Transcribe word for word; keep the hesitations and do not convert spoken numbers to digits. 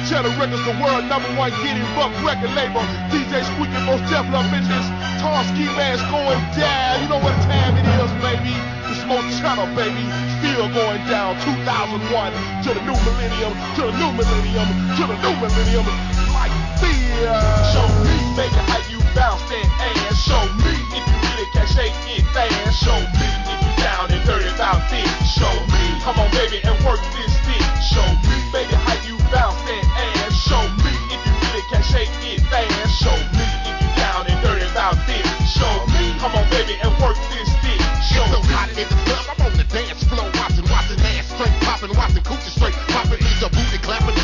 Cheddar Records, the world number one get it buck record label. D J Squeaky, most definitely up in this. Tall ski mask going down. You know what time it is, baby. It's most cheddar, baby. Still going down. two thousand one to the new millennium, to the new millennium, to the new millennium. Like fear. Show me, baby, how you bounce that ass. Show me if you really can shake it fast. Show me if you down and dirty about this. Show me, come on, baby, and work this stick. Show me, baby, how you bounce that ass. Show me if you really can shake it fast. Show me if you down and dirty about this. Show me, come on, baby, and work this stick. Show so hot in the club, I'm on the dance floor, watching, watching ass straight popping, watching coochie straight popping, need your booty clapping.